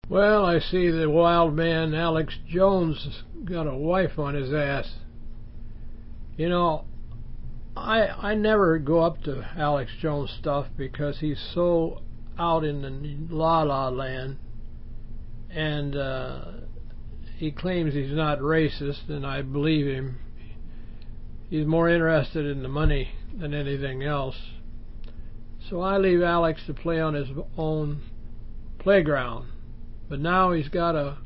Well, I see the wild man Alex Jones has got a wife on his ass. You know, I never go up to Alex Jones stuff because he's so out in the la-la land, and he claims he's not racist, and I believe him. He's more interested in the money than anything else. So I leave Alex to play on his own playground. But now he's got a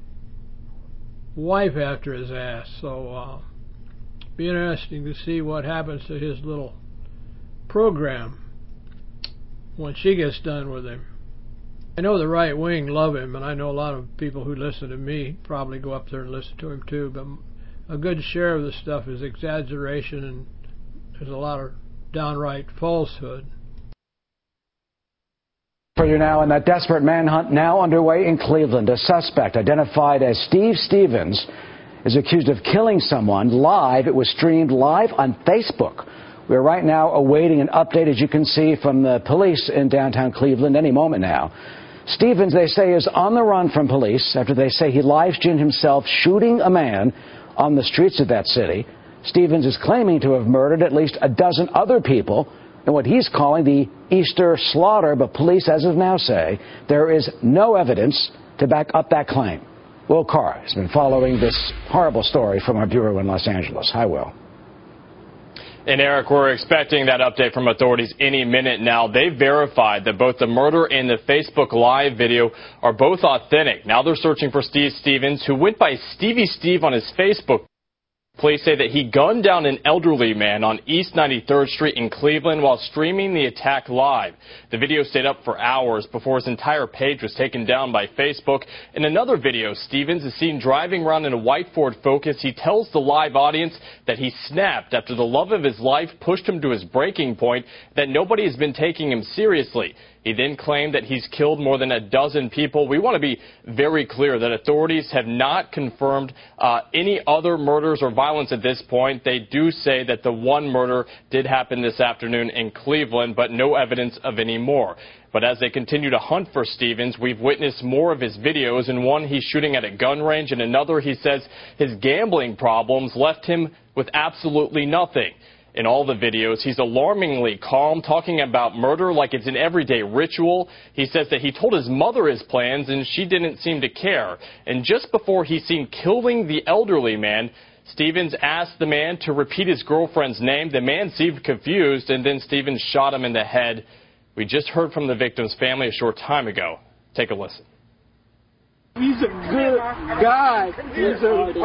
wife after his ass, so be interesting to see what happens to his little program when she gets done with him. I know the right wing love him, and I know a lot of people who listen to me probably go up there and listen to him too, but a good share of the stuff is exaggeration, and there's a lot of downright falsehood. For you now, and that desperate manhunt now underway in Cleveland. A suspect identified as Steve Stevens is accused of killing someone live. It was streamed live on Facebook. We're right now awaiting an update, as you can see, from the police in downtown Cleveland any moment now. Stevens, they say, is on the run from police after they say he live-streamed himself shooting a man on the streets of that city. Stevens is claiming to have murdered at least a dozen other people in what he's calling the Easter slaughter, but police, as of now, say there is no evidence to back up that claim. Will Carr has been following this horrible story from our bureau in Los Angeles. Hi, Will. And Eric, we're expecting that update from authorities any minute now. They've verified that both the murder and the Facebook Live video are both authentic. Now they're searching for Steve Stevens, who went by Stevie Steve on his Facebook. Police say that he gunned down an elderly man on East 93rd Street in Cleveland while streaming the attack live. The video stayed up for hours before his entire page was taken down by Facebook. In another video, Stevens is seen driving around in a white Ford Focus. He tells the live audience that he snapped after the love of his life pushed him to his breaking point, that nobody has been taking him seriously. He then claimed that he's killed more than a dozen people. We want to be very clear that authorities have not confirmed any other murders or violence at this point. They do say that the one murder did happen this afternoon in Cleveland, but no evidence of any more. But as they continue to hunt for Stevens, we've witnessed more of his videos. In one, he's shooting at a gun range. In another, he says his gambling problems left him with absolutely nothing. In all the videos, he's alarmingly calm, talking about murder like it's an everyday ritual. He says that he told his mother his plans, and she didn't seem to care. And just before he's seen killing the elderly man, Stevens asked the man to repeat his girlfriend's name. The man seemed confused, and then Stevens shot him in the head. We just heard from the victim's family a short time ago. Take a listen. He's a good guy. Keep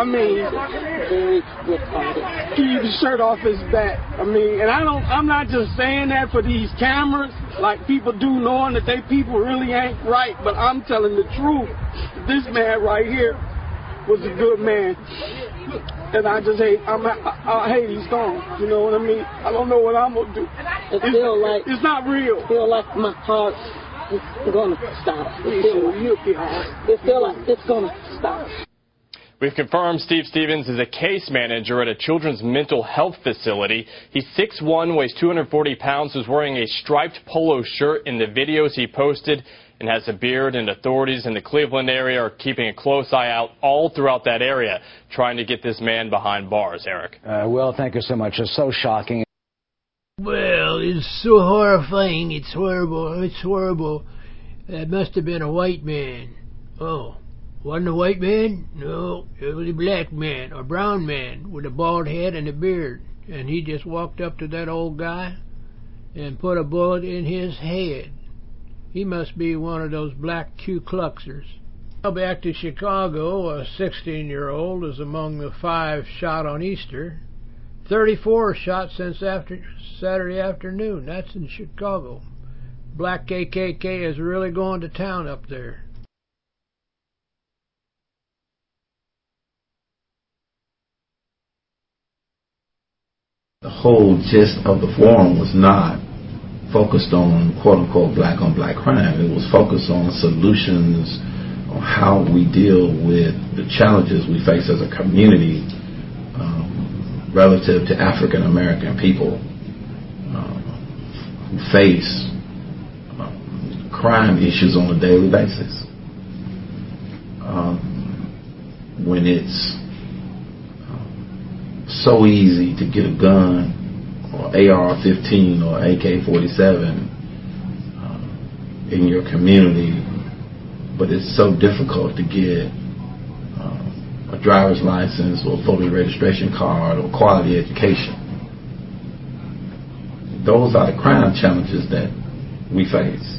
the shirt off his back. And I'm not just saying that for these cameras, like people do, knowing that they people really ain't right, but I'm telling the truth. This man right here was a good man. And I just hate, I hate he's gone. You know what I mean? I don't know what I'm going to do. It's not real. I feel like my heart is going to stop. It feel like it's going to stop. We've confirmed Steve Stevens is a case manager at a children's mental health facility. He's 6'1", weighs 240 pounds, is wearing a striped polo shirt in the videos he posted, and has a beard, and authorities in the Cleveland area are keeping a close eye out all throughout that area, trying to get this man behind bars. Eric. Well, thank you so much. It's so shocking. Well, it's so horrifying. It's horrible. It's horrible. That must have been a white man. Oh, wasn't a white man? No, it was a black man, or brown man, with a bald head and a beard. And he just walked up to that old guy and put a bullet in his head. He must be one of those black Ku Kluxers. Now back to Chicago, a 16-year-old is among the 5 shot on Easter. 34 shot since Saturday afternoon. That's in Chicago. Black KKK is really going to town up there. The whole gist of the forum was not focused on quote-unquote black on black crime. It was focused on solutions on how we deal with the challenges we face as a community relative to African American people who face crime issues on a daily basis. when it's so easy to get a gun or AR-15 or AK-47 in your community, but it's so difficult to get a driver's license or voter registration card or quality education. Those are the crime challenges that we face.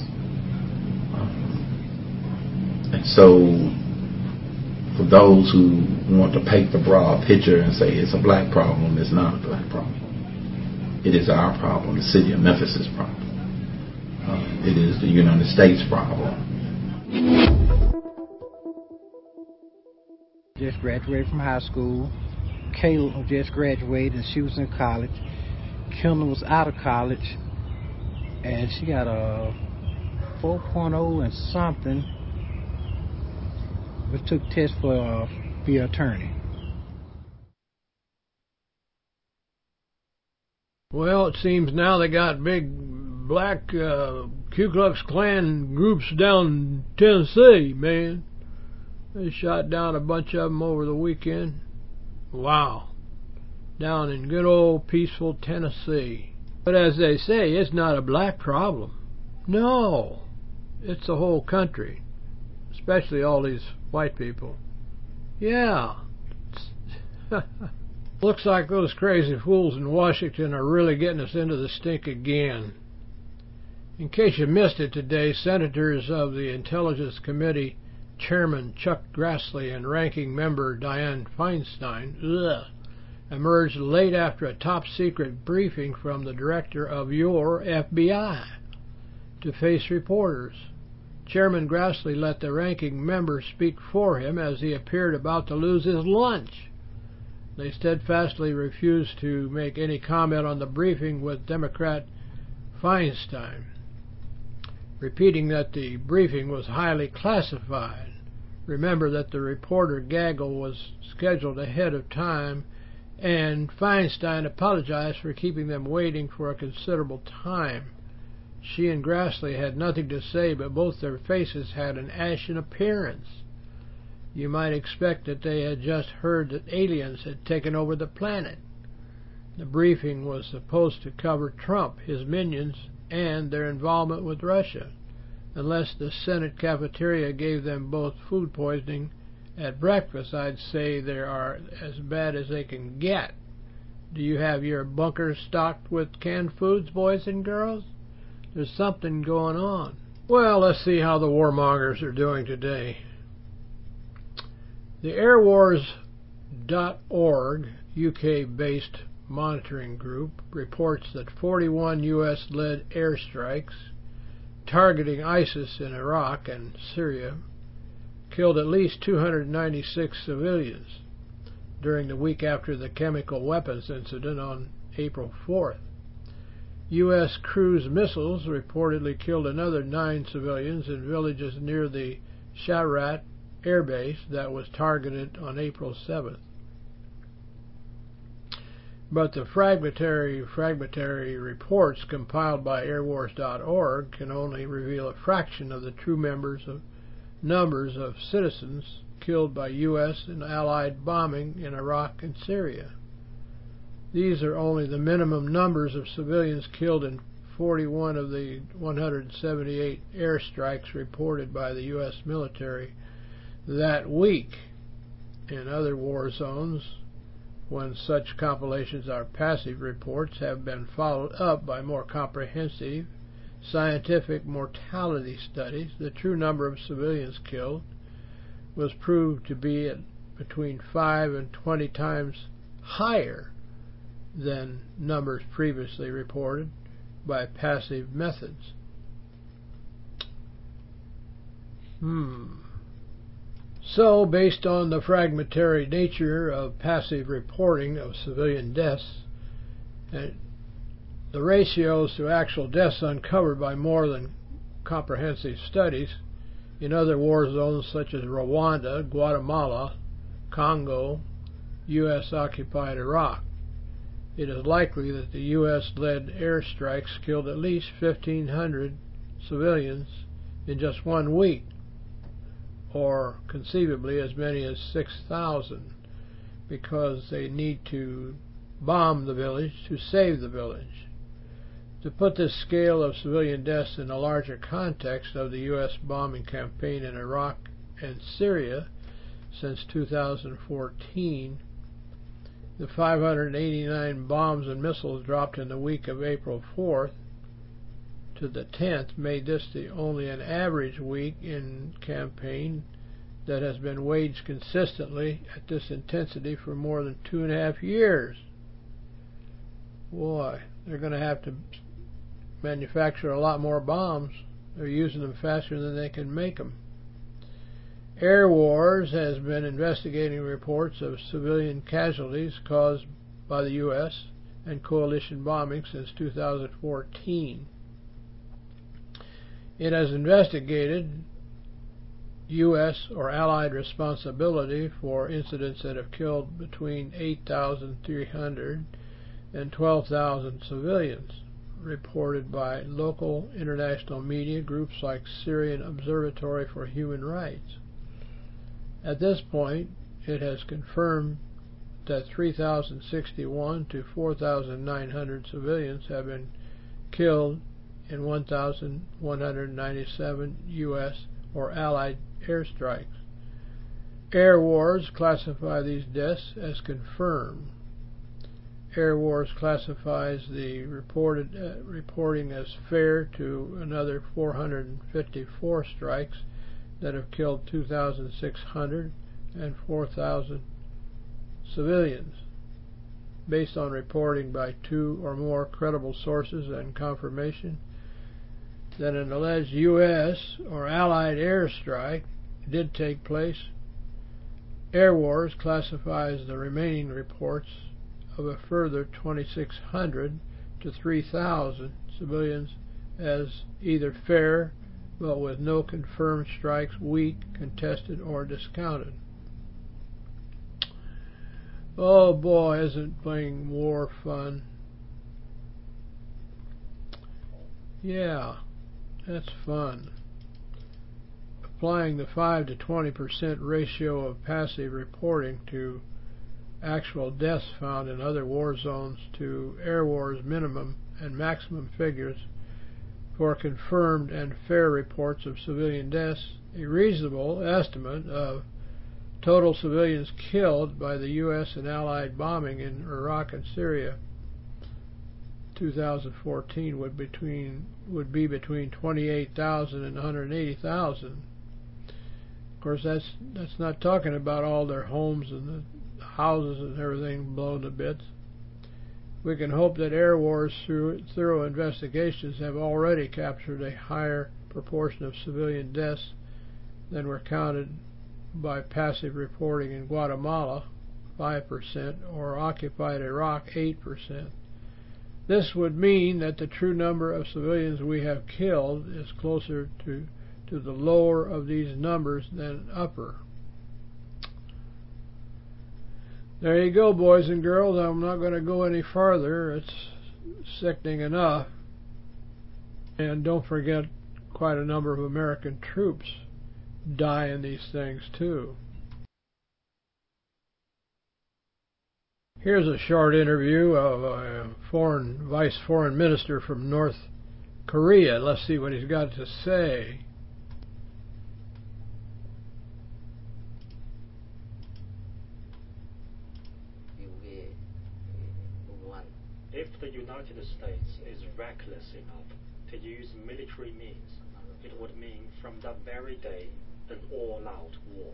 And so for those who want to paint the broad picture and say it's a black problem, it's not a black problem. It is our problem, the city of Memphis' problem. It is the United States problem. Just graduated from high school. Kayla just graduated and she was in college. Kilmer was out of college and she got a 4.0 and something, but took tests for be an attorney. Well, it seems now they got big black Ku Klux Klan groups down in Tennessee, man. They shot down a bunch of them over the weekend. Wow. Down in good old peaceful Tennessee. But as they say, it's not a black problem. No. It's the whole country. Especially all these white people. Yeah. Looks like those crazy fools in Washington are really getting us into the stink again. In case you missed it today, senators of the Intelligence Committee, Chairman Chuck Grassley and Ranking Member Dianne Feinstein, emerged late after a top-secret briefing from the director of your FBI to face reporters. Chairman Grassley let the ranking member speak for him as he appeared about to lose his lunch. They steadfastly refused to make any comment on the briefing with Democrat Feinstein, repeating that the briefing was highly classified. Remember that the reporter gaggle was scheduled ahead of time, and Feinstein apologized for keeping them waiting for a considerable time. She and Grassley had nothing to say, but both their faces had an ashen appearance. You might expect that they had just heard that aliens had taken over the planet. The briefing was supposed to cover Trump, his minions, and their involvement with Russia, unless the Senate cafeteria gave them both food poisoning at breakfast. I'd say they are as bad as they can get. Do you have your bunkers stocked with canned foods, boys and girls? There's something going on. Well, let's see how the warmongers are doing today. The airwars.org, UK-based monitoring group, reports that 41 U.S.-led airstrikes targeting ISIS in Iraq and Syria killed at least 296 civilians during the week after the chemical weapons incident on April 4th. U.S. cruise missiles reportedly killed another 9 civilians in villages near the Sharat air base that was targeted on April 7th. But the fragmentary reports compiled by airwars.org can only reveal a fraction of the true numbers of citizens killed by U.S. and Allied bombing in Iraq and Syria. These are only the minimum numbers of civilians killed in 41 of the 178 airstrikes reported by the U.S. military that week. In other war zones, when such compilations are passive reports, have been followed up by more comprehensive scientific mortality studies, the true number of civilians killed was proved to be at between 5 and 20 times higher than numbers previously reported by passive methods. So, based on the fragmentary nature of passive reporting of civilian deaths, and the ratios to actual deaths uncovered by more than comprehensive studies in other war zones such as Rwanda, Guatemala, Congo, U.S.-occupied Iraq, it is likely that the U.S.-led airstrikes killed at least 1,500 civilians in just 1 week. or conceivably as many as 6,000, because they need to bomb the village to save the village. To put this scale of civilian deaths in a larger context of the U.S. bombing campaign in Iraq and Syria since 2014, the 589 bombs and missiles dropped in the week of April 4th to the 10th made this the only an average week in campaign that has been waged consistently at this intensity for more than 2.5 years. Boy, they're going to have to manufacture a lot more bombs. They're using them faster than they can make them. Air Wars has been investigating reports of civilian casualties caused by the U.S. and coalition bombing since 2014. It has investigated U.S. or Allied responsibility for incidents that have killed between 8,300 and 12,000 civilians, reported by local international media groups like Syrian Observatory for Human Rights. At this point, it has confirmed that 3,061 to 4,900 civilians have been killed in 1,197 U.S. or Allied airstrikes. Air Wars classify these deaths as confirmed. Air Wars classifies the reporting as fair to another 454 strikes that have killed 2,600 and 4,000 civilians, based on reporting by 2 or more credible sources and confirmation that an alleged U.S. or Allied airstrike did take place. Air Wars classifies the remaining reports of a further 2,600 to 3,000 civilians as either fair, but with no confirmed strikes, weak, contested, or discounted. Oh boy, isn't playing war fun? Yeah, that's fun. Applying the 5 to 20% ratio of passive reporting to actual deaths found in other war zones to Air Wars minimum and maximum figures for confirmed and fair reports of civilian deaths, a reasonable estimate of total civilians killed by the U.S. and Allied bombing in Iraq and Syria 2014 would be between 28,000 and 180,000. Of course, that's not talking about all their homes and the houses and everything blown to bits. We can hope that Air Wars through thorough investigations have already captured a higher proportion of civilian deaths than were counted by passive reporting in Guatemala, 5%, or occupied Iraq, 8%. This would mean that the true number of civilians we have killed is closer to the lower of these numbers than upper. There you go, boys and girls. I'm not going to go any farther. It's sickening enough. And don't forget, quite a number of American troops die in these things too. Here's a short interview of a vice foreign minister from North Korea. Let's see what he's got to say. If the United States is reckless enough to use military means, it would mean from that very day an all-out war.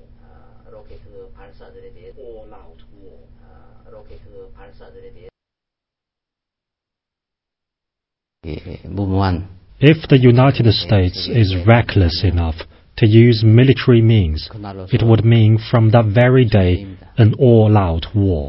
All-out war. If the United States is reckless enough to use military means, it would mean from that very day an all-out war.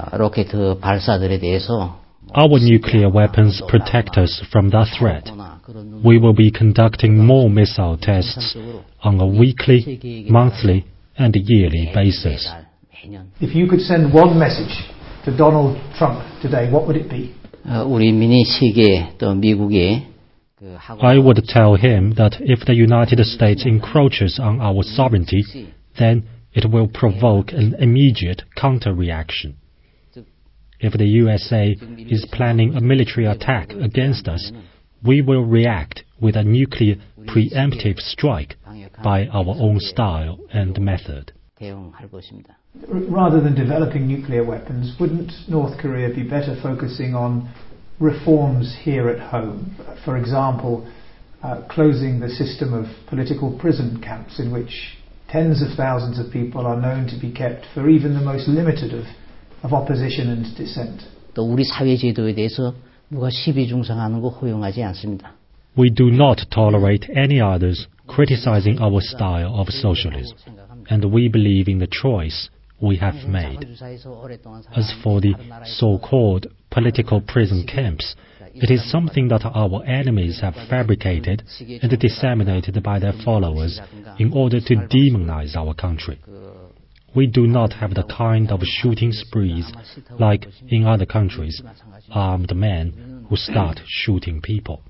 Our nuclear weapons protect us from that threat. We will be conducting more missile tests on a weekly, monthly, and yearly basis. If you could send one message to Donald Trump today, what would it be? 우리 민의 시기에 또 미국이 I would tell him that if the United States encroaches on our sovereignty, then it will provoke an immediate counter-reaction. If the USA is planning a military attack against us, we will react with a nuclear preemptive strike by our own style and method. Rather than developing nuclear weapons, wouldn't North Korea be better focusing on reforms here at home? For example, closing the system of political prison camps in which tens of thousands of people are known to be kept for even the most limited of opposition and dissent. 또 우리 사회 제도에 대해서 누가 시비 중상하는 거 허용하지 않습니다. We do not tolerate any others criticizing our style of socialism, and we believe in the choice we have made. As for the so-called political prison camps, it is something that our enemies have fabricated and disseminated by their followers in order to demonize our country. We do not have the kind of shooting sprees like in other countries, armed men who start shooting people.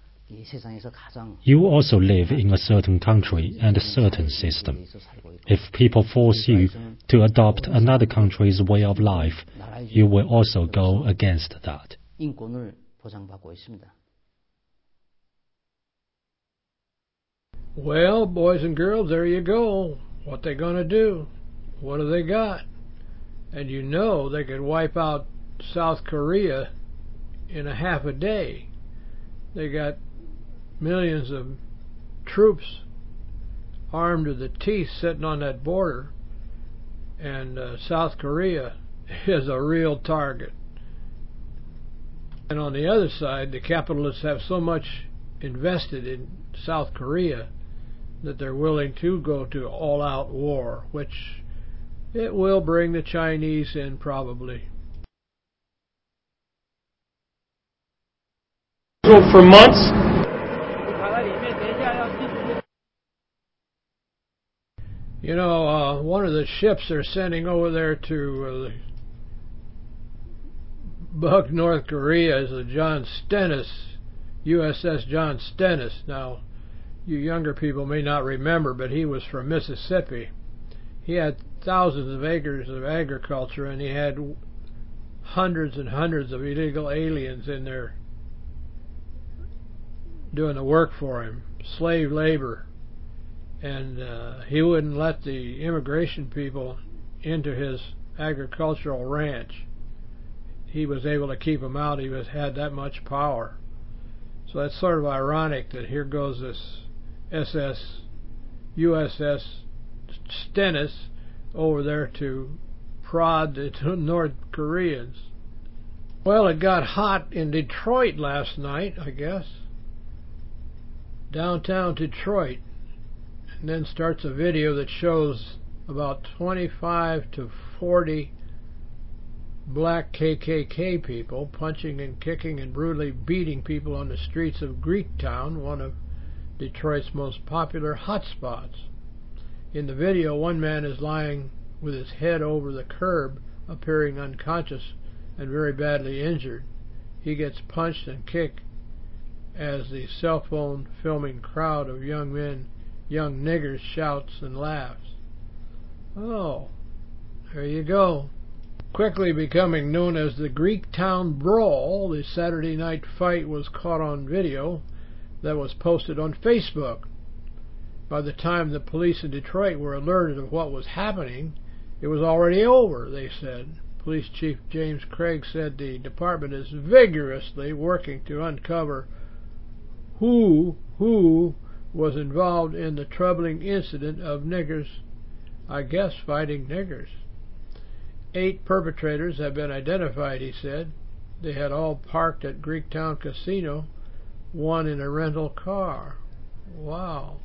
You also live in a certain country and a certain system. If people force you to adopt another country's way of life, you will also go against that. Well, boys and girls, there you go. What they gonna do? What have they got? And you know they could wipe out South Korea in a half a day. They got millions of troops armed to the teeth sitting on that border, and South Korea is a real target. And on the other side, the capitalists have so much invested in South Korea that they're willing to go to all-out war, which it will bring the Chinese in probably. For months. You know, one of the ships they're sending over there to bug North Korea is the John Stennis, USS John Stennis. Now, you younger people may not remember, but he was from Mississippi. He had thousands of acres of agriculture, and he had hundreds and hundreds of illegal aliens in there doing the work for him, slave labor. And he wouldn't let the immigration people into his agricultural ranch. He was able to keep them out. He had that much power. So that's sort of ironic that here goes this USS Stennis over there to prod the North Koreans. Well, it got hot in Detroit last night, I guess. Downtown Detroit. And then starts a video that shows about 25 to 40 black KKK people punching and kicking and brutally beating people on the streets of Greektown, one of Detroit's most popular hotspots. In the video, one man is lying with his head over the curb, appearing unconscious and very badly injured. He gets punched and kicked as the cell phone filming crowd of young niggers shouts and laughs. Oh, there you go. Quickly becoming known as the Greektown Brawl, the Saturday night fight was caught on video that was posted on Facebook. By the time the police in Detroit were alerted of what was happening, it was already over, they said. Police Chief James Craig said the department is vigorously working to uncover who was involved in the troubling incident of niggers, I guess, fighting niggers. 8 perpetrators have been identified, he said. They had all parked at Greektown Casino, one in a rental car. Wow.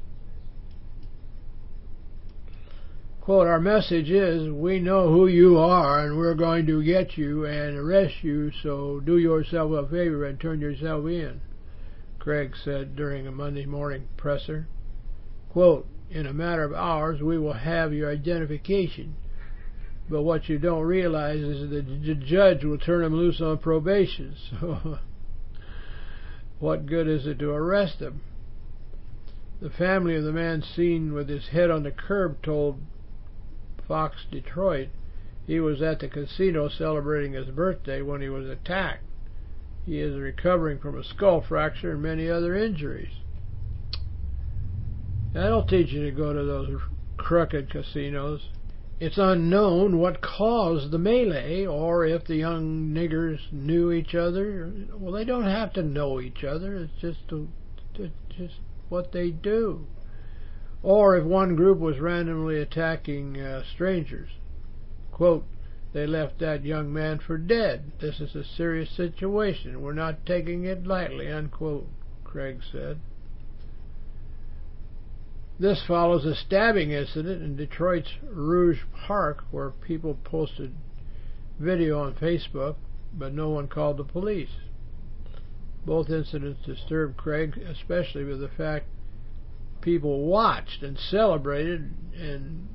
Quote, our message is, we know who you are and we're going to get you and arrest you, so do yourself a favor and turn yourself in, Craig said during a Monday morning presser. Quote, in a matter of hours we will have your identification, but what you don't realize is that the judge will turn him loose on probation. So what good is it to arrest him? The family of the man seen with his head on the curb told Fox Detroit he was at the casino celebrating his birthday when he was attacked. He is recovering from a skull fracture and many other injuries. That'll teach you to go to those crooked casinos. It's unknown what caused the melee, or if the young niggers knew each other. Well, they don't have to know each other. It's just what they do. Or if one group was randomly attacking strangers. Quote, they left that young man for dead. This is a serious situation. We're not taking it lightly, unquote, Craig said. This follows a stabbing incident in Detroit's Rouge Park where people posted video on Facebook, but no one called the police. Both incidents disturbed Craig, especially with the fact people watched and celebrated and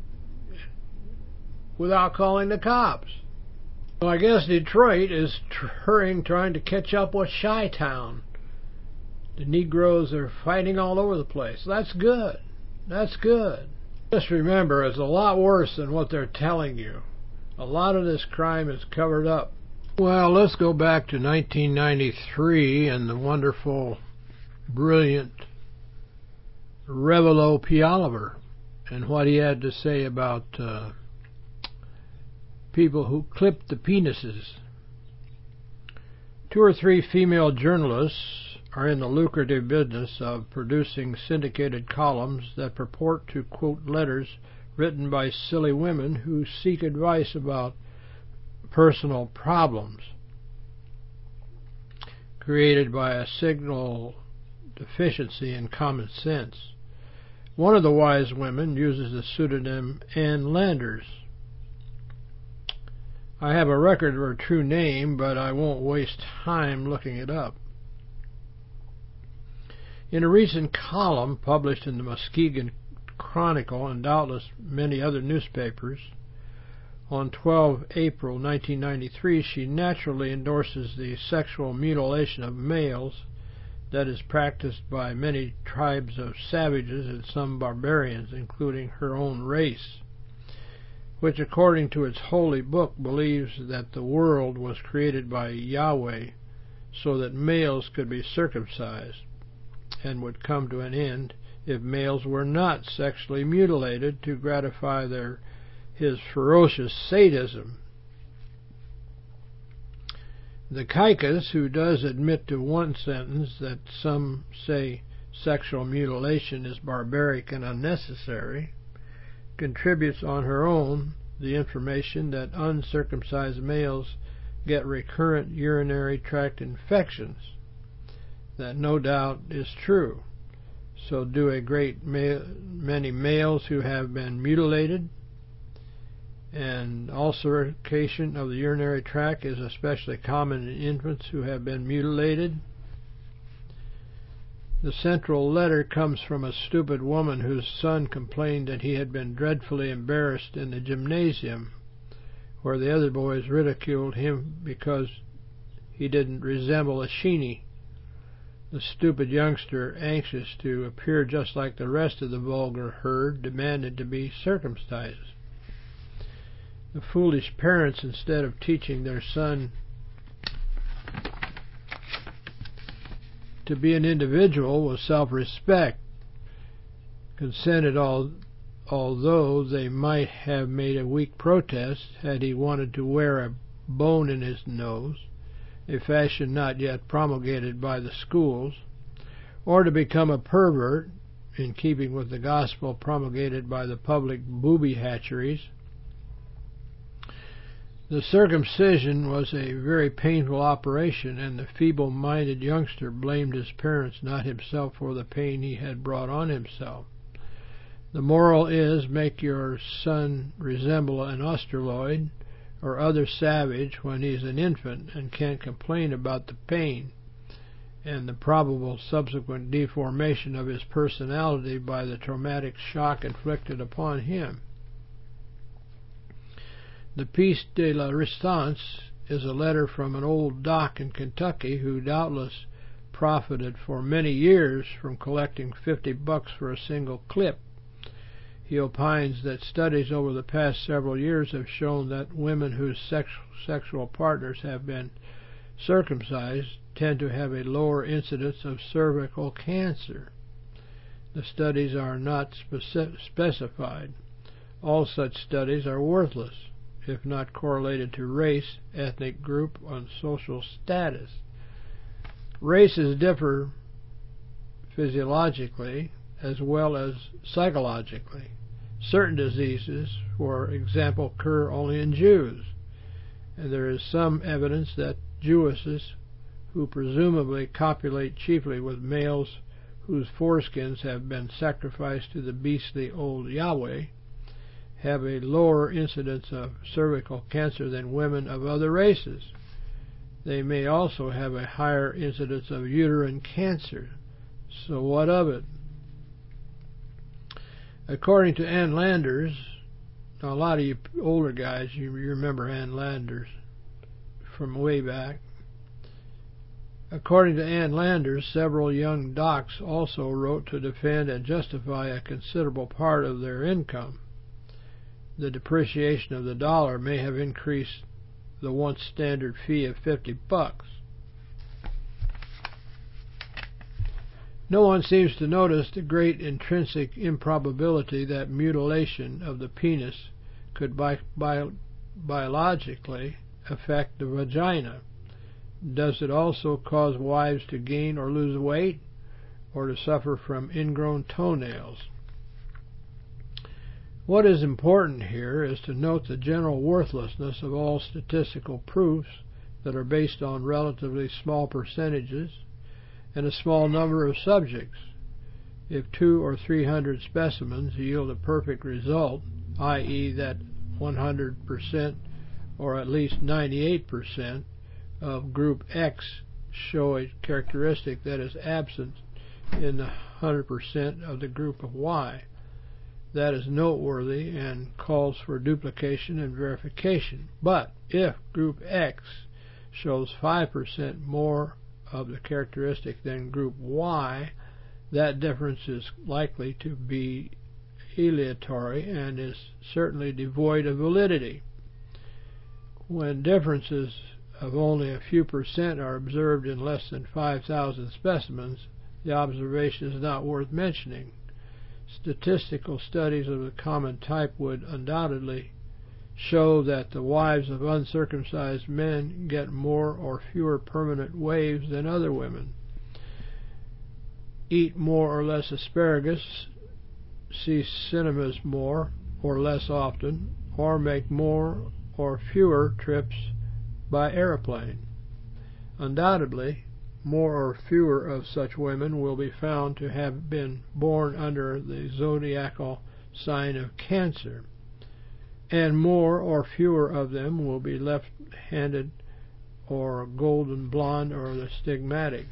without calling the cops. So I guess Detroit is trying to catch up with Chi-Town. The Negroes are fighting all over the place. That's good. That's good. Just remember, it's a lot worse than what they're telling you. A lot of this crime is covered up. Well, let's go back to 1993 and the wonderful, brilliant Revelo P. Oliver and what he had to say about people who clipped the penises. 2 or 3 female journalists are in the lucrative business of producing syndicated columns that purport to quote letters written by silly women who seek advice about personal problems created by a signal deficiency in common sense. One of the wise women uses the pseudonym Ann Landers. I have a record of her true name, but I won't waste time looking it up. In a recent column published in the Muskegon Chronicle and doubtless many other newspapers, on 12 April 1993, she naturally endorses the sexual mutilation of males that is practiced by many tribes of savages and some barbarians, including her own race, which according to its holy book believes that the world was created by Yahweh so that males could be circumcised and would come to an end if males were not sexually mutilated to gratify his ferocious sadism. The Kaikas, who does admit to one sentence that some say sexual mutilation is barbaric and unnecessary, contributes on her own the information that uncircumcised males get recurrent urinary tract infections. That no doubt is true. So do a great many males who have been mutilated, and ulceration of the urinary tract is especially common in infants who have been mutilated. The central letter comes from a stupid woman whose son complained that he had been dreadfully embarrassed in the gymnasium, where the other boys ridiculed him because he didn't resemble a sheeny. The stupid youngster, anxious to appear just like the rest of the vulgar herd, demanded to be circumcised. The foolish parents, instead of teaching their son to be an individual with self-respect, consented although they might have made a weak protest had he wanted to wear a bone in his nose, a fashion not yet promulgated by the schools, or to become a pervert, in keeping with the gospel promulgated by the public booby hatcheries. The circumcision was a very painful operation, and the feeble-minded youngster blamed his parents, not himself, for the pain he had brought on himself. The moral is, make your son resemble an Australoid or other savage when he's an infant and can't complain about the pain and the probable subsequent deformation of his personality by the traumatic shock inflicted upon him. The piece de la resistance is a letter from an old doc in Kentucky who doubtless profited for many years from collecting $50 for a single clip. He opines that studies over the past several years have shown that women whose sexual partners have been circumcised tend to have a lower incidence of cervical cancer. The studies are not specified. All such studies are worthless, if not correlated to race, ethnic group, and social status. Races differ physiologically as well as psychologically. Certain diseases, for example, occur only in Jews, and there is some evidence that Jewesses, who presumably copulate chiefly with males whose foreskins have been sacrificed to the beastly old Yahweh, have a lower incidence of cervical cancer than women of other races. They may also have a higher incidence of uterine cancer. So what of it? According to Ann Landers, now a lot of you older guys, you remember Ann Landers from way back. According to Ann Landers, several young docs also wrote to defend and justify a considerable part of their income. The depreciation of the dollar may have increased the once standard fee of $50. No one seems to notice the great intrinsic improbability that mutilation of the penis could biologically affect the vagina. Does it also cause wives to gain or lose weight, or to suffer from ingrown toenails? What is important here is to note the general worthlessness of all statistical proofs that are based on relatively small percentages and a small number of subjects. If 200 or 300 specimens yield a perfect result, i.e. that 100% or at least 98% of group X show a characteristic that is absent in the 100% of the group of Y, that is noteworthy and calls for duplication and verification. But if group X shows 5% more of the characteristic than group Y, that difference is likely to be aleatory and is certainly devoid of validity. When differences of only a few percent are observed in less than 5,000 specimens, the observation is not worth mentioning. Statistical studies of the common type would undoubtedly show that the wives of uncircumcised men get more or fewer permanent waves than other women, eat more or less asparagus, see cinemas more or less often, or make more or fewer trips by aeroplane. Undoubtedly, more or fewer of such women will be found to have been born under the zodiacal sign of Cancer, and more or fewer of them will be left-handed or golden blonde or the stigmatic.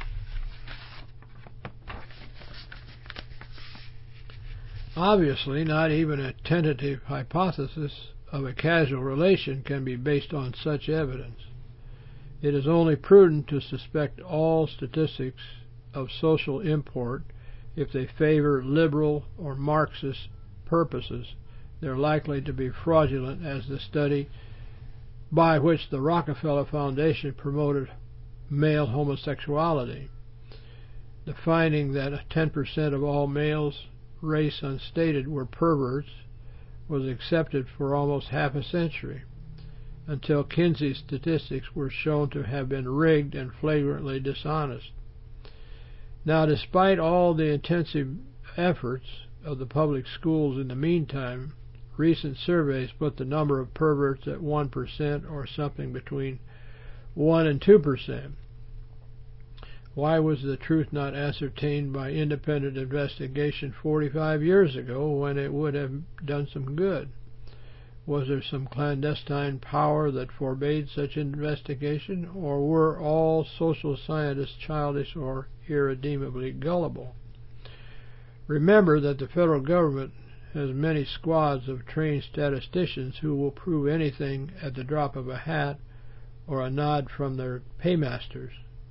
Obviously, not even a tentative hypothesis of a causal relation can be based on such evidence. It is only prudent to suspect all statistics of social import if they favor liberal or Marxist purposes. They're likely to be fraudulent, as the study by which the Rockefeller Foundation promoted male homosexuality. The finding that 10% of all males, race unstated, were perverts was accepted for almost half a century, until Kinsey's statistics were shown to have been rigged and flagrantly dishonest. Now, despite all the intensive efforts of the public schools in the meantime, recent surveys put the number of perverts at 1% or something between 1 and 2%. Why was the truth not ascertained by independent investigation 45 years ago when it would have done some good? Was there some clandestine power that forbade such investigation, or were all social scientists childish or irredeemably gullible? Remember that the federal government has many squads of trained statisticians who will prove anything at the drop of a hat or a nod from their paymasters.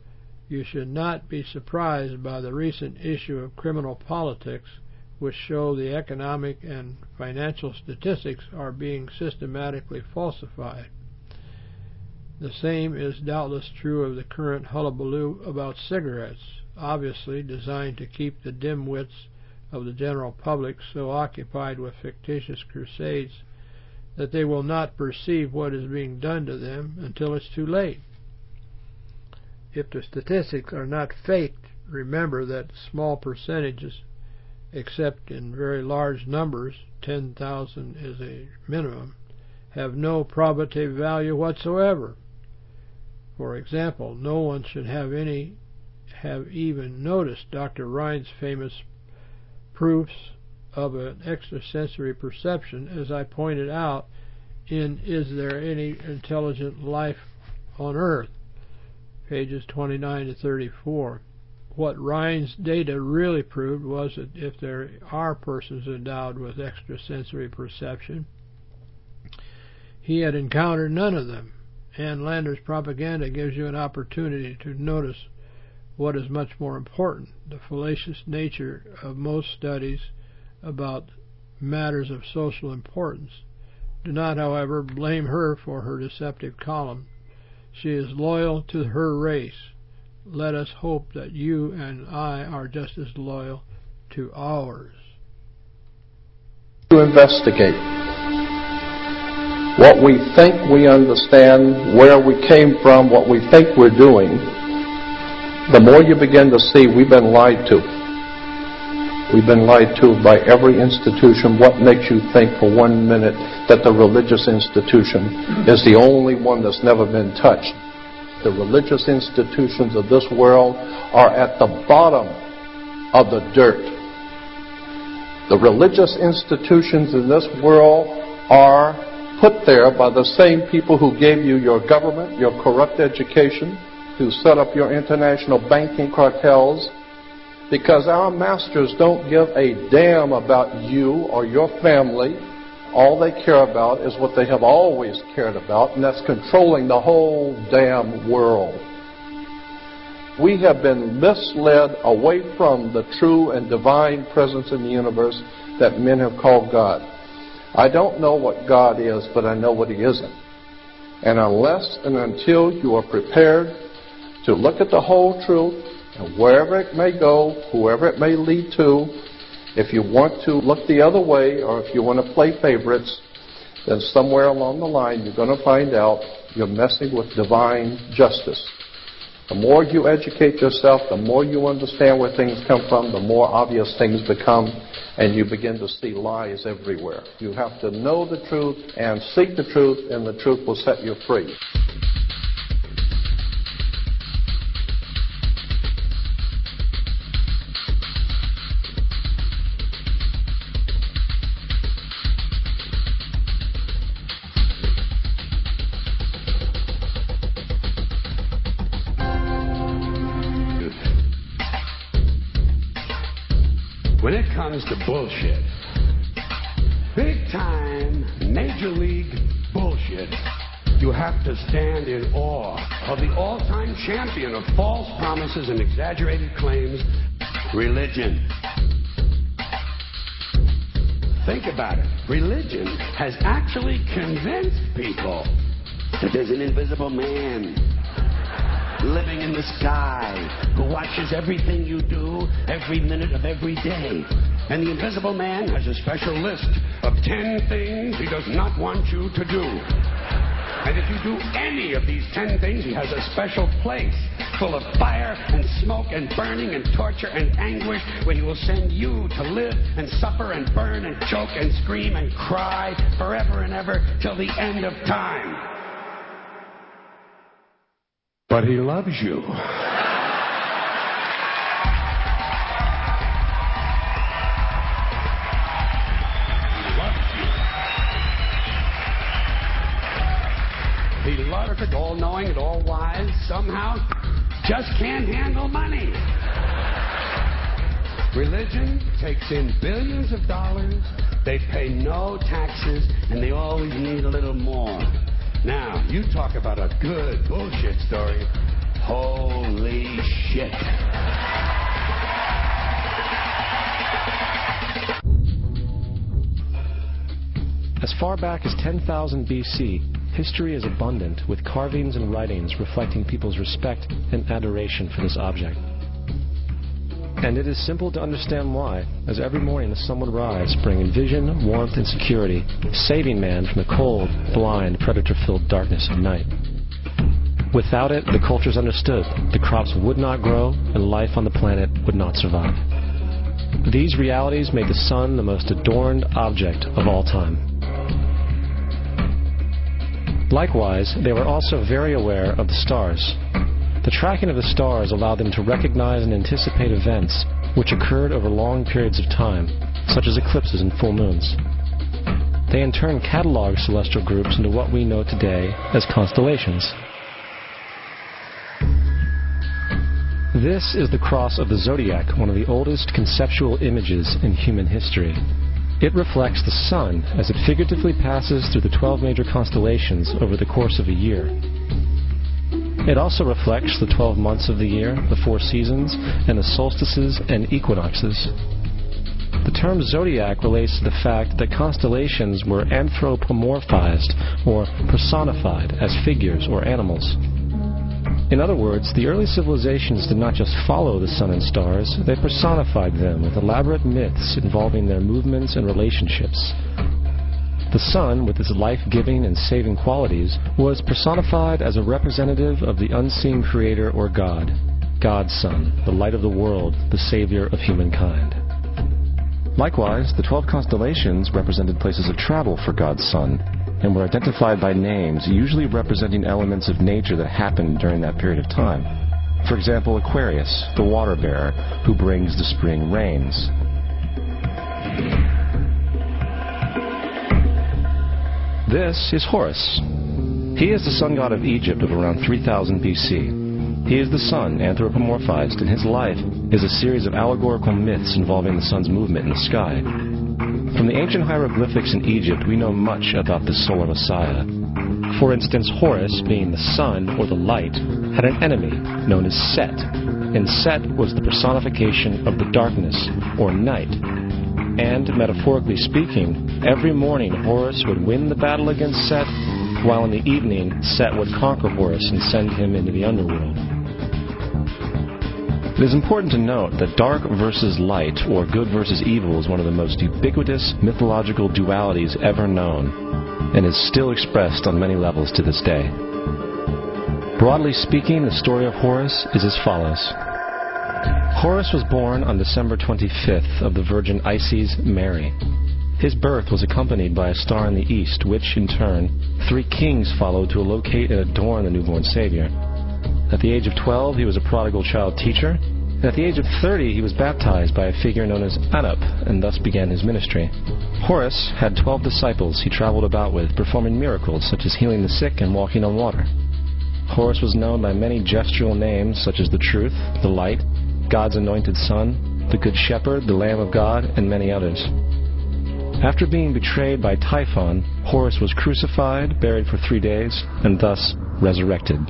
You should not be surprised by the recent issue of Criminal Politics, which show the economic and financial statistics are being systematically falsified. The same is doubtless true of the current hullabaloo about cigarettes, obviously designed to keep the dim-wits of the general public so occupied with fictitious crusades that they will not perceive what is being done to them until it's too late. If the statistics are not faked, remember that small percentages, except in very large numbers, 10,000 is a minimum, have no probative value whatsoever. For example, no one should have even noticed Dr. Rhine's famous proofs of an extrasensory perception, as I pointed out in Is There Any Intelligent Life on Earth, pages 29 to 34. What Rhine's data really proved was that if there are persons endowed with extrasensory perception, he had encountered none of them. Ann Landers' propaganda gives you an opportunity to notice what is much more important, the fallacious nature of most studies about matters of social importance. Do not, however, blame her for her deceptive column. She is loyal to her race. Let us hope that you and I are just as loyal to ours. To investigate what we think we understand, where we came from, what we think we're doing, the more you begin to see we've been lied to. We've been lied to by every institution. What makes you think for 1 minute that the religious institution is the only one that's never been touched? The religious institutions of this world are at the bottom of the dirt. The religious institutions in this world are put there by the same people who gave you your government, your corrupt education, who set up your international banking cartels, because our masters don't give a damn about you or your family. All they care about is what they have always cared about, and that's controlling the whole damn world. We have been misled away from the true and divine presence in the universe that men have called God. I don't know what God is, but I know what He isn't. And unless and until you are prepared to look at the whole truth, and wherever it may go, whoever it may lead to, if you want to look the other way, or if you want to play favorites, then somewhere along the line you're going to find out you're messing with divine justice. The more you educate yourself, the more you understand where things come from, the more obvious things become, and you begin to see lies everywhere. You have to know the truth and seek the truth, and the truth will set you free. When it comes to bullshit, big time, major league bullshit, you have to stand in awe of the all-time champion of false promises and exaggerated claims, religion. Think about it. Religion has actually convinced people that there's an invisible man living in the sky who watches everything you do every minute of every day. And the invisible man has a special list of 10 things he does not want you to do. And if you do any of these 10 things, he has a special place full of fire and smoke and burning and torture and anguish where he will send you to live and suffer and burn and choke and scream and cry forever and ever till the end of time. But he loves you. He loves you. He loves it, all-knowing and all-wise, somehow just can't handle money. Religion takes in billions of dollars, they pay no taxes, and they always need a little more. Now, you talk about a good bullshit story. Holy shit. As far back as 10,000 BC, history is abundant with carvings and writings reflecting people's respect and adoration for this object. And it is simple to understand why, as every morning the sun would rise, bringing vision, warmth, and security, saving man from the cold, blind, predator-filled darkness of night. Without it, the cultures understood the crops would not grow and life on the planet would not survive. These realities made the sun the most adorned object of all time. Likewise, they were also very aware of the stars. The tracking of the stars allowed them to recognize and anticipate events which occurred over long periods of time, such as eclipses and full moons. They in turn cataloged celestial groups into what we know today as constellations. This is the cross of the zodiac, one of the oldest conceptual images in human history. It reflects the sun as it figuratively passes through the 12 major constellations over the course of a year. It also reflects the 12 months of the year, the 4 seasons, and the solstices and equinoxes. The term zodiac relates to the fact that constellations were anthropomorphized or personified as figures or animals. In other words, the early civilizations did not just follow the sun and stars, they personified them with elaborate myths involving their movements and relationships. The sun, with its life-giving and saving qualities, was personified as a representative of the unseen creator or God, God's Son, the light of the world, the savior of humankind. Likewise, the 12 constellations represented places of travel for God's Son, and were identified by names, usually representing elements of nature that happened during that period of time. For example, Aquarius, the water bearer, who brings the spring rains. This is Horus. He is the sun god of Egypt of around 3000 BC. He is the sun anthropomorphized, and his life is a series of allegorical myths involving the sun's movement in the sky. From the ancient hieroglyphics in Egypt, we know much about the solar messiah. For instance, Horus, being the sun or the light, had an enemy known as Set, and Set was the personification of the darkness or night. And, metaphorically speaking, every morning Horus would win the battle against Set, while in the evening Set would conquer Horus and send him into the underworld. It is important to note that dark versus light, or good versus evil, is one of the most ubiquitous mythological dualities ever known, and is still expressed on many levels to this day. Broadly speaking, the story of Horus is as follows. Horus was born on December 25th of the Virgin Isis Mary. His birth was accompanied by a star in the east, which, in turn, 3 kings followed to locate and adorn the newborn Savior. At the age of 12, he was a prodigal child teacher, and at the age of 30, he was baptized by a figure known as Anup, and thus began his ministry. Horus had 12 disciples he traveled about with, performing miracles such as healing the sick and walking on water. Horus was known by many gestural names such as the Truth, the Light, God's Anointed Son, the Good Shepherd, the Lamb of God, and many others. After being betrayed by Typhon, Horus was crucified, buried for 3 days, and thus resurrected.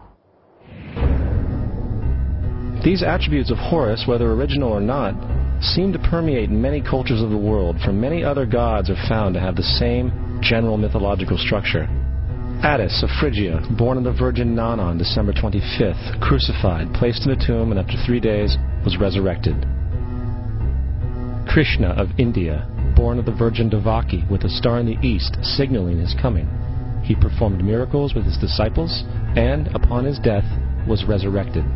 These attributes of Horus, whether original or not, seem to permeate many cultures of the world, for many other gods are found to have the same general mythological structure. Attis of Phrygia, born of the Virgin Nana on December 25th, crucified, placed in a tomb, and after 3 days was resurrected. Krishna of India, born of the Virgin Devaki, with a star in the east signaling his coming. He performed miracles with his disciples, and, upon his death, was resurrected.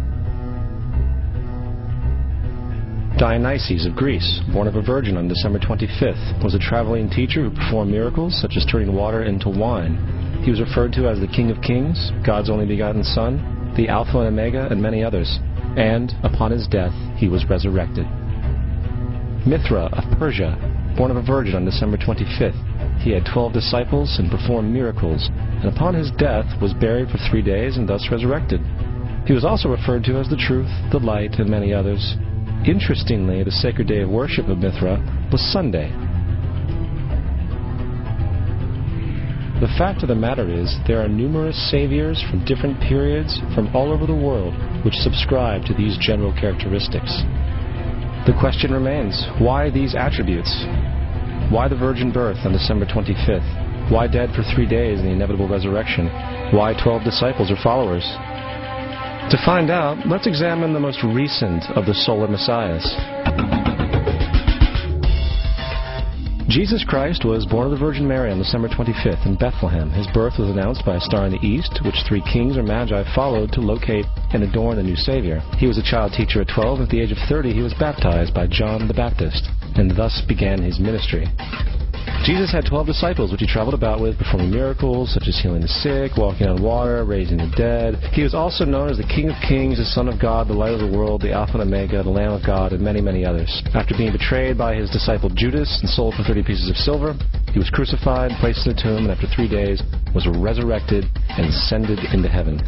Dionysus of Greece, born of a virgin on December 25th, was a traveling teacher who performed miracles such as turning water into wine. He was referred to as the King of Kings, God's only begotten Son, the Alpha and Omega, and many others. And, upon his death, he was resurrected. Mithra of Persia, born of a virgin on December 25th, he had 12 disciples and performed miracles, and upon his death was buried for 3 days and thus resurrected. He was also referred to as the Truth, the Light, and many others. Interestingly, the sacred day of worship of Mithra was Sunday. The fact of the matter is, there are numerous saviors from different periods from all over the world which subscribe to these general characteristics. The question remains, why these attributes? Why the virgin birth on December 25th? Why dead for 3 days in the inevitable resurrection? Why 12 disciples or followers? To find out, let's examine the most recent of the solar messiahs. Jesus Christ was born of the Virgin Mary on December 25th in Bethlehem. His birth was announced by a star in the east, which 3 kings or magi followed to locate and adorn the new Savior. He was a child teacher at 12. At the age of 30, he was baptized by John the Baptist, and thus began his ministry. Jesus had 12 disciples, which he traveled about with, performing miracles such as healing the sick, walking on water, raising the dead. He was also known as the King of Kings, the Son of God, the Light of the World, the Alpha and Omega, the Lamb of God, and many, many others. After being betrayed by his disciple Judas and sold for 30 pieces of silver, he was crucified, placed in a tomb, and after 3 days was resurrected and ascended into heaven.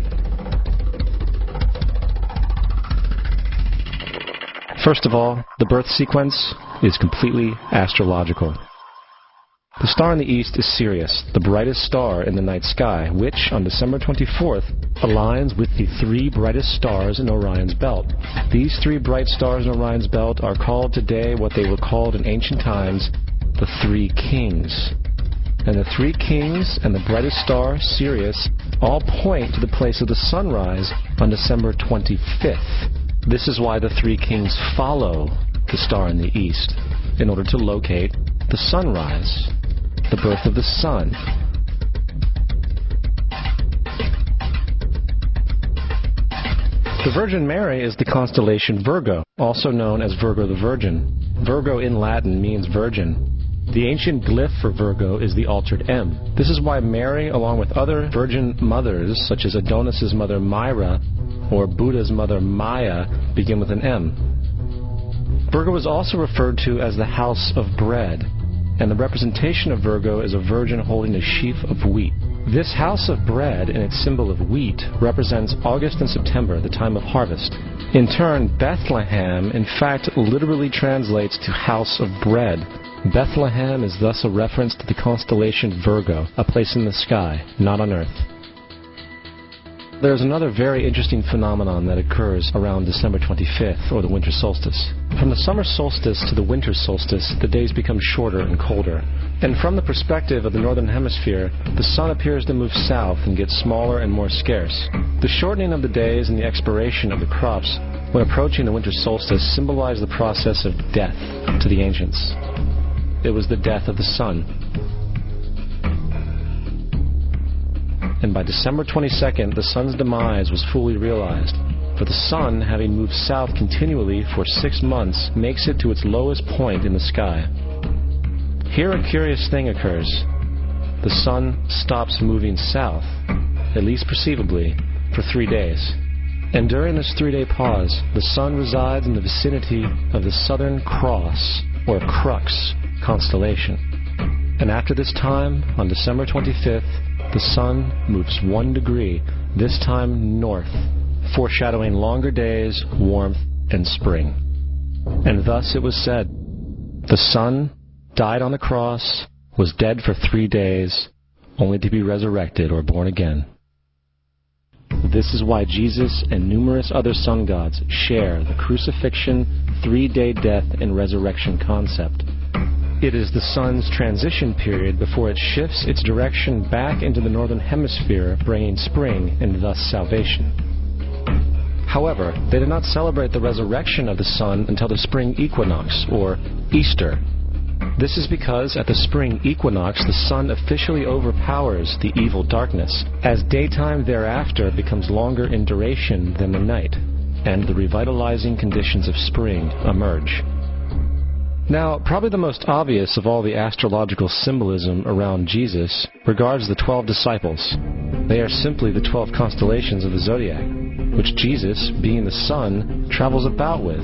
First of all, the birth sequence is completely astrological. The star in the east is Sirius, the brightest star in the night sky, which, on December 24th, aligns with the 3 brightest stars in Orion's belt. These 3 bright stars in Orion's belt are called today what they were called in ancient times, the 3 kings. And the 3 kings and the brightest star, Sirius, all point to the place of the sunrise on December 25th. This is why the 3 kings follow the star in the east, in order to locate the sunrise, the birth of the sun. The Virgin Mary is the constellation Virgo, also known as Virgo the Virgin. Virgo in Latin means virgin. The ancient glyph for Virgo is the altered M. This is why Mary, along with other virgin mothers, such as Adonis's mother Myra or Buddha's mother Maya, begin with an M. Virgo is also referred to as the house of bread, and the representation of Virgo is a virgin holding a sheaf of wheat. This house of bread and its symbol of wheat represents August and September, the time of harvest. In turn, Bethlehem, in fact, literally translates to house of bread. Bethlehem is thus a reference to the constellation Virgo, a place in the sky, not on earth. There's another very interesting phenomenon that occurs around December 25th, or the winter solstice. From the summer solstice to the winter solstice, the days become shorter and colder. And from the perspective of the northern hemisphere, the sun appears to move south and get smaller and more scarce. The shortening of the days and the expiration of the crops when approaching the winter solstice symbolize the process of death to the ancients. It was the death of the sun. And by December 22nd, the sun's demise was fully realized. For the sun, having moved south continually for 6 months, makes it to its lowest point in the sky. Here a curious thing occurs. The sun stops moving south, at least perceivably, for 3 days. And during this 3-day pause, the sun resides in the vicinity of the Southern Cross, or Crux, constellation. And after this time, on December 25th, the sun moves 1 degree, this time north, foreshadowing longer days, warmth, and spring. And thus it was said, the sun died on the cross, was dead for 3 days, only to be resurrected or born again. This is why Jesus and numerous other sun gods share the crucifixion, 3-day death, and resurrection concept. It is the sun's transition period before it shifts its direction back into the northern hemisphere, bringing spring and thus salvation. However, they did not celebrate the resurrection of the sun until the spring equinox, or Easter. This is because at the spring equinox, the sun officially overpowers the evil darkness, as daytime thereafter becomes longer in duration than the night, and the revitalizing conditions of spring emerge. Now, probably the most obvious of all the astrological symbolism around Jesus regards the 12 disciples. They are simply the 12 constellations of the zodiac, which Jesus, being the sun, travels about with.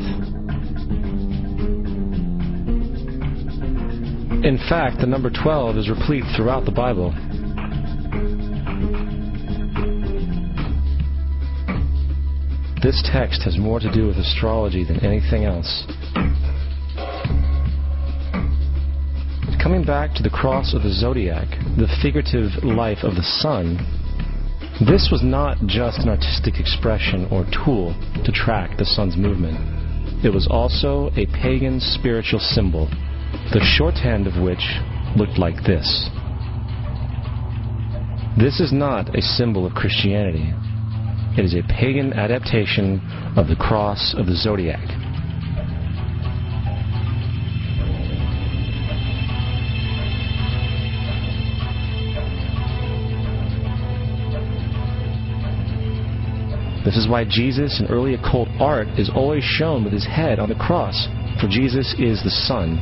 In fact, the number 12 is replete throughout the Bible. This text has more to do with astrology than anything else. Coming back to the cross of the zodiac, the figurative life of the sun, this was not just an artistic expression or tool to track the sun's movement. It was also a pagan spiritual symbol, the shorthand of which looked like this. This is not a symbol of Christianity. It is a pagan adaptation of the cross of the zodiac. This is why Jesus in early occult art is always shown with his head on the cross, for Jesus is the Son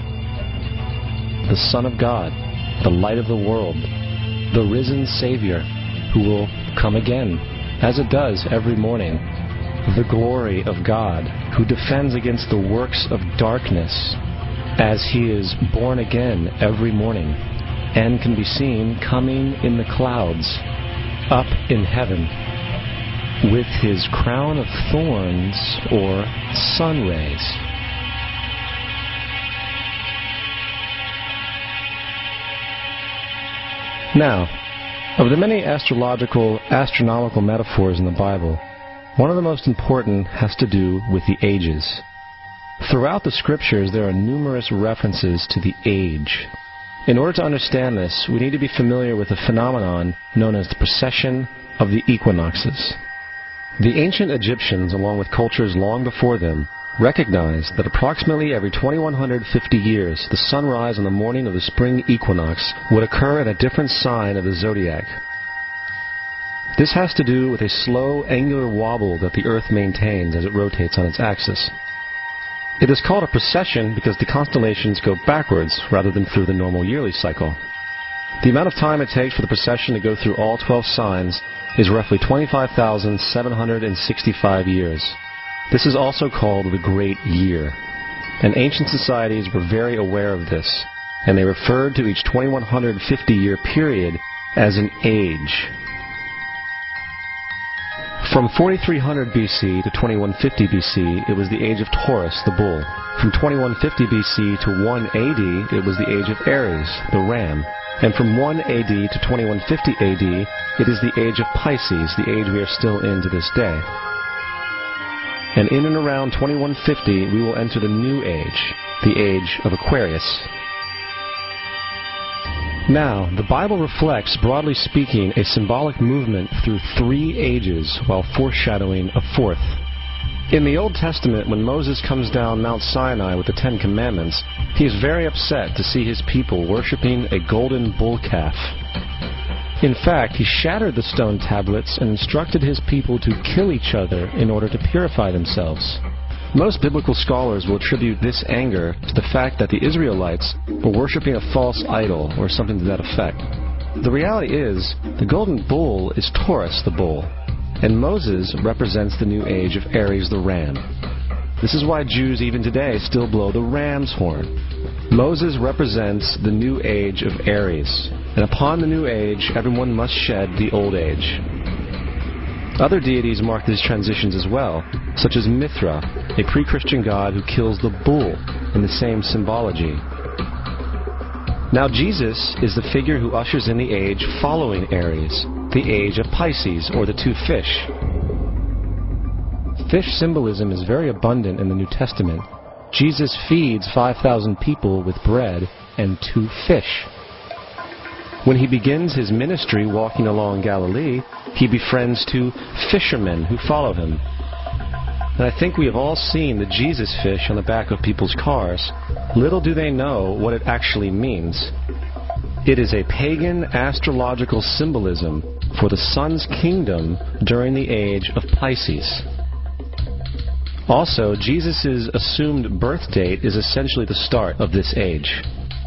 of God, the light of the world, the risen Savior who will come again, as it does every morning, the glory of God who defends against the works of darkness as he is born again every morning and can be seen coming in the clouds up in heaven with his crown of thorns or sun rays. Now, of the many astronomical metaphors in the Bible, one of the most important has to do with the ages. Throughout the Scriptures, there are numerous references to the age. In order to understand this, we need to be familiar with a phenomenon known as the precession of the equinoxes. The ancient Egyptians, along with cultures long before them, recognized that approximately every 2150 years, the sunrise on the morning of the spring equinox would occur in a different sign of the zodiac. This has to do with a slow, angular wobble that the Earth maintains as it rotates on its axis. It is called a precession because the constellations go backwards rather than through the normal yearly cycle. The amount of time it takes for the precession to go through all 12 signs is roughly 25,765 years. This is also called the Great Year. And ancient societies were very aware of this, and they referred to each 2150-year period as an age. From 4300 BC to 2150 BC, it was the age of Taurus, the bull. From 2150 BC to 1 AD, it was the age of Aries, the ram. And from 1 AD to 2150 AD, it is the age of Pisces, the age we are still in to this day. And in and around 2150, we will enter the new age, the age of Aquarius. Now, the Bible reflects, broadly speaking, a symbolic movement through 3 ages while foreshadowing a 4th. In the Old Testament, when Moses comes down Mount Sinai with the 10 Commandments, he is very upset to see his people worshiping a golden bull calf. In fact, he shattered the stone tablets and instructed his people to kill each other in order to purify themselves. Most biblical scholars will attribute this anger to the fact that the Israelites were worshiping a false idol or something to that effect. The reality is, the golden bull is Taurus the bull, and Moses represents the new age of Aries the ram. This is why Jews even today still blow the ram's horn. Moses represents the new age of Aries, and upon the new age, everyone must shed the old age. Other deities mark these transitions as well, such as Mithra, a pre-Christian god who kills the bull in the same symbology. Now Jesus is the figure who ushers in the age following Aries, the age of Pisces, or the 2 fish. Fish symbolism is very abundant in the New Testament. Jesus feeds 5,000 people with bread and 2 fish. When he begins his ministry walking along Galilee, he befriends 2 fishermen who follow him. And I think we have all seen the Jesus fish on the back of people's cars. Little do they know what it actually means. It is a pagan astrological symbolism for the sun's kingdom during the age of Pisces. Also, Jesus' assumed birth date is essentially the start of this age.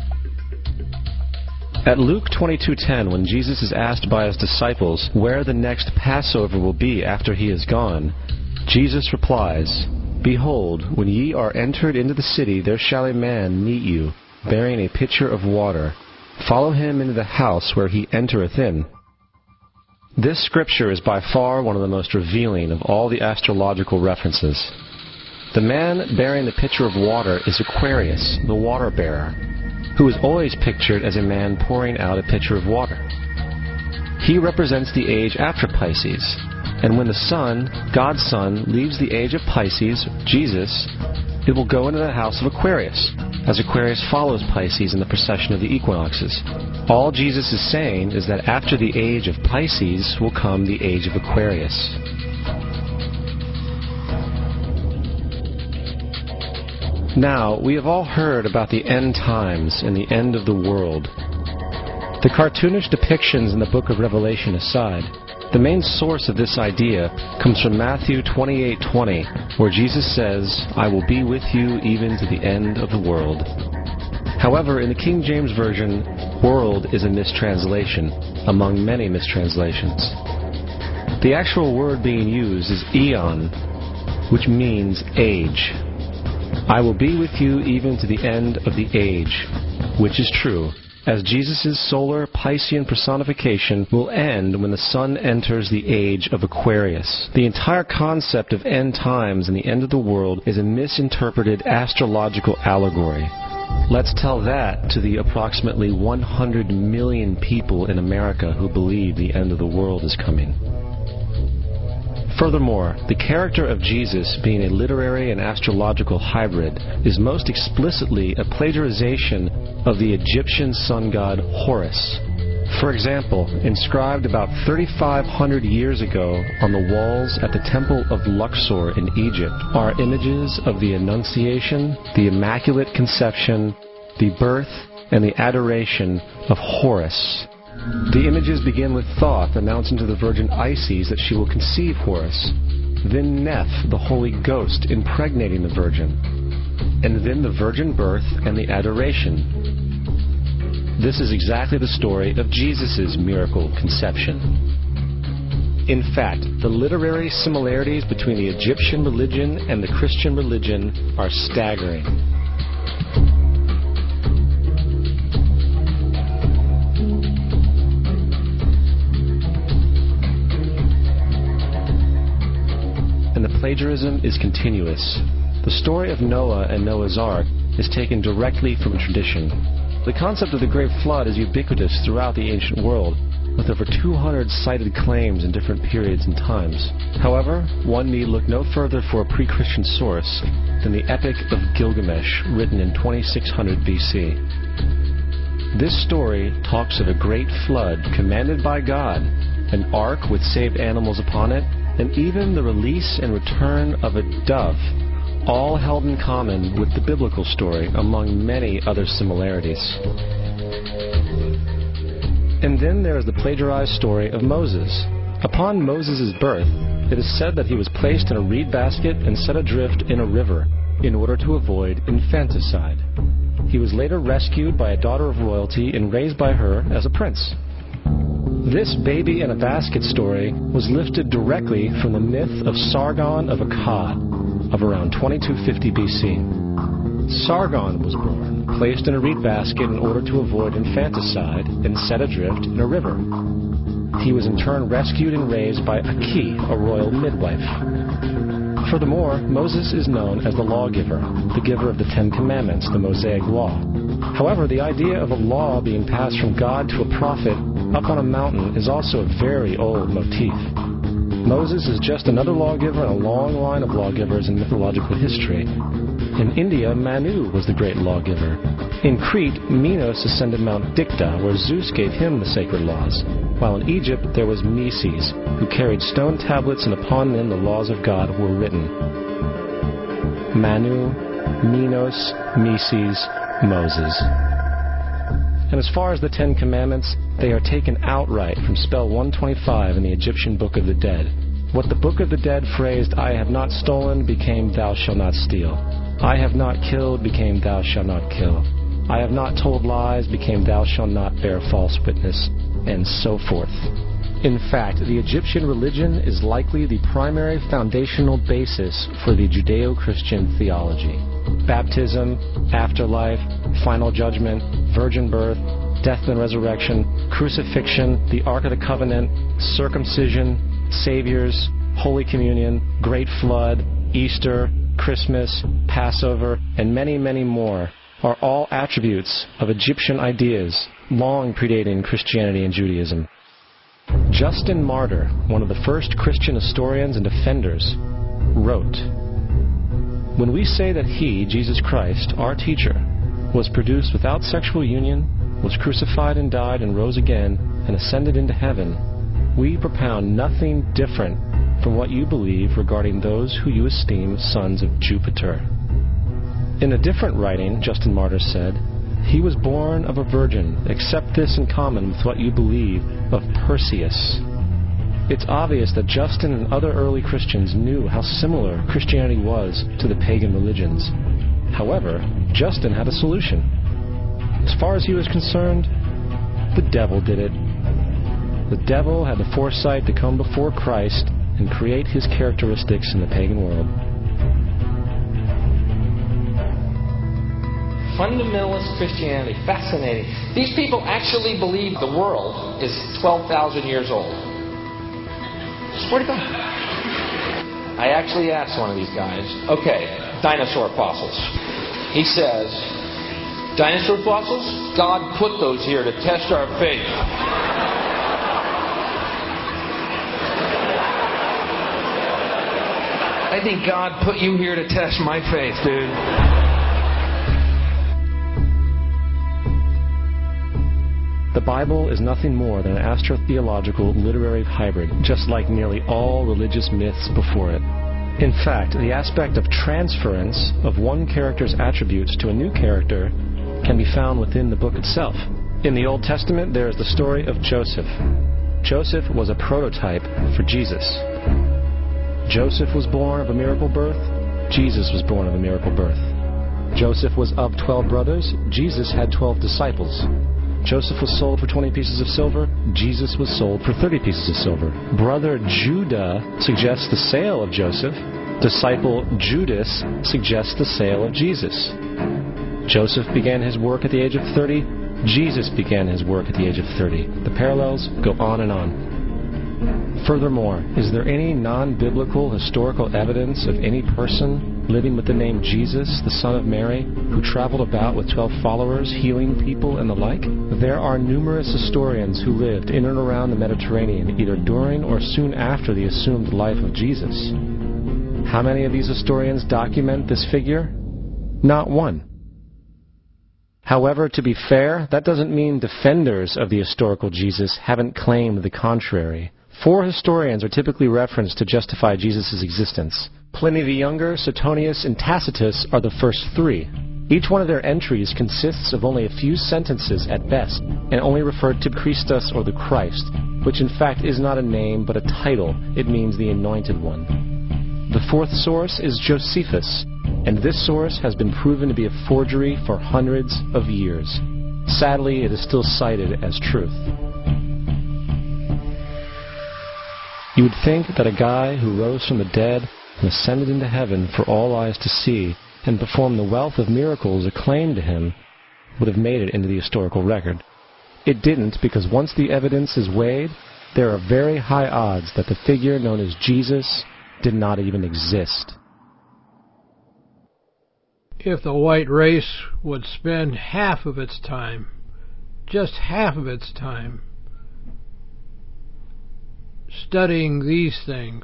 At Luke 22:10, when Jesus is asked by his disciples where the next Passover will be after he is gone, Jesus replies, "Behold, when ye are entered into the city, there shall a man meet you, bearing a pitcher of water. Follow him into the house where he entereth in." This scripture is by far one of the most revealing of all the astrological references. The man bearing the pitcher of water is Aquarius, the water bearer. who is always pictured as a man pouring out a pitcher of water. He represents the age after Pisces, and when the Sun, God's Son, leaves the age of Pisces, Jesus, it will go into the house of Aquarius, as Aquarius follows Pisces in the precession of the equinoxes. All Jesus is saying is that after the age of Pisces will come the age of Aquarius. Now, we have all heard about the end times and the end of the world. The cartoonish depictions in the book of Revelation aside, the main source of this idea comes from Matthew 28:20, where Jesus says, "I will be with you even to the end of the world." However, in the King James Version, world is a mistranslation, among many mistranslations. The actual word being used is eon, which means age. I will be with you even to the end of the age, which is true, as Jesus' solar Piscean personification will end when the Sun enters the age of Aquarius. The entire concept of end times and the end of the world is a misinterpreted astrological allegory. Let's tell that to the approximately 100 million people in America who believe the end of the world is coming. Furthermore, the character of Jesus being a literary and astrological hybrid is most explicitly a plagiarization of the Egyptian sun god Horus. For example, inscribed about 3,500 years ago on the walls at the Temple of Luxor in Egypt are images of the Annunciation, the Immaculate Conception, the birth, and the adoration of Horus. The images begin with Thoth announcing to the Virgin Isis that she will conceive Horus, then Neph, the Holy Ghost, impregnating the Virgin, and then the virgin birth and the adoration. This is exactly the story of Jesus' miracle conception. In fact, the literary similarities between the Egyptian religion and the Christian religion are staggering. And the plagiarism is continuous. The story of Noah and Noah's Ark is taken directly from tradition. The concept of the Great Flood is ubiquitous throughout the ancient world, with over 200 cited claims in different periods and times. However, one need look no further for a pre-Christian source than the Epic of Gilgamesh, written in 2600 BC. This story talks of a great flood commanded by God, an ark with saved animals upon it, and even the release and return of a dove, all held in common with the biblical story, among many other similarities. And then there is the plagiarized story of Moses. Upon Moses' birth, it is said that he was placed in a reed basket and set adrift in a river in order to avoid infanticide. He was later rescued by a daughter of royalty and raised by her as a prince. This baby in a basket story was lifted directly from the myth of Sargon of Akkad of around 2250 BC. Sargon was born, placed in a reed basket in order to avoid infanticide, and set adrift in a river. He was in turn rescued and raised by Aki, a royal midwife. Furthermore, Moses is known as the lawgiver, the giver of the Ten Commandments, the Mosaic Law. However, the idea of a law being passed from God to a prophet up on a mountain is also a very old motif. Moses is just another lawgiver in a long line of lawgivers in mythological history. In India, Manu was the great lawgiver. In Crete, Minos ascended Mount Dicta, where Zeus gave him the sacred laws, while in Egypt there was Meses, who carried stone tablets and upon them the laws of God were written. Manu, Minos, Meses, Moses. And as far as the Ten Commandments, they are taken outright from spell 125 in the Egyptian Book of the Dead. What the Book of the Dead phrased, "I have not stolen," became "Thou shalt not steal." "I have not killed," became "Thou shalt not kill." "I have not told lies," became "Thou shalt not bear false witness," and so forth. In fact, the Egyptian religion is likely the primary foundational basis for the Judeo-Christian theology. Baptism, afterlife, final judgment, virgin birth, death and resurrection, crucifixion, the Ark of the Covenant, circumcision, saviors, Holy Communion, Great Flood, Easter, Christmas, Passover, and many, many more are all attributes of Egyptian ideas long predating Christianity and Judaism. Justin Martyr, one of the first Christian historians and defenders, wrote, "When we say that he, Jesus Christ, our teacher, was produced without sexual union, was crucified and died and rose again and ascended into heaven, we propound nothing different from what you believe regarding those who you esteem sons of Jupiter." In a different writing, Justin Martyr said, "He was born of a virgin, except this in common with what you believe of Perseus." It's obvious that Justin and other early Christians knew how similar Christianity was to the pagan religions. However, Justin had a solution. As far as he was concerned, the devil did it. The devil had the foresight to come before Christ and create his characteristics in the pagan world. Fundamentalist Christianity, fascinating. These people actually believe the world is 12,000 years old. Swear to God. I actually asked one of these guys, okay, dinosaur fossils. He says, dinosaur fossils? God put those here to test our faith. I think God put you here to test my faith, dude. The Bible is nothing more than an astrotheological literary hybrid, just like nearly all religious myths before it. In fact, the aspect of transference of one character's attributes to a new character can be found within the book itself. In the Old Testament, there is the story of Joseph. Joseph was a prototype for Jesus. Joseph was born of a miracle birth. Jesus was born of a miracle birth. Joseph was of 12 brothers. Jesus had 12 disciples. Joseph was sold for 20 pieces of silver. Jesus was sold for 30 pieces of silver. Brother Judah suggests the sale of Joseph. Disciple Judas suggests the sale of Jesus. Joseph began his work at the age of 30. Jesus began his work at the age of 30. The parallels go on and on. Furthermore, is there any non-biblical historical evidence of any person living with the name Jesus, the son of Mary, who traveled about with 12 followers, healing people and the like? There are numerous historians who lived in and around the Mediterranean, either during or soon after the assumed life of Jesus. How many of these historians document this figure? Not one. However, to be fair, that doesn't mean defenders of the historical Jesus haven't claimed the contrary. 4 historians are typically referenced to justify Jesus' existence. Pliny the Younger, Suetonius, and Tacitus are the first 3. Each one of their entries consists of only a few sentences at best, and only refer to Christus or the Christ, which in fact is not a name but a title. It means the Anointed One. The 4th source is Josephus, and this source has been proven to be a forgery for hundreds of years. Sadly, it is still cited as truth. You would think that a guy who rose from the dead and ascended into heaven for all eyes to see and performed the wealth of miracles acclaimed to him would have made it into the historical record. It didn't, because once the evidence is weighed, there are very high odds that the figure known as Jesus did not even exist. If the white race would spend half of its time, just half of its time, studying these things,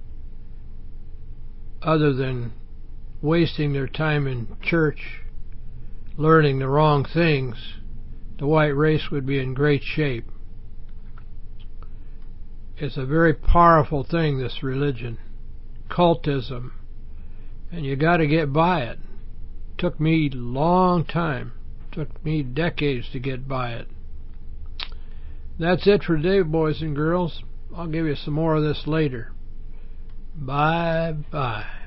other than wasting their time in church, learning the wrong things, the white race would be in great shape. It's a very powerful thing, this religion, cultism, and you got to get by it. Took me a long time, took me decades to get by it. That's it for today, boys and girls. I'll give you some more of this later. Bye-bye.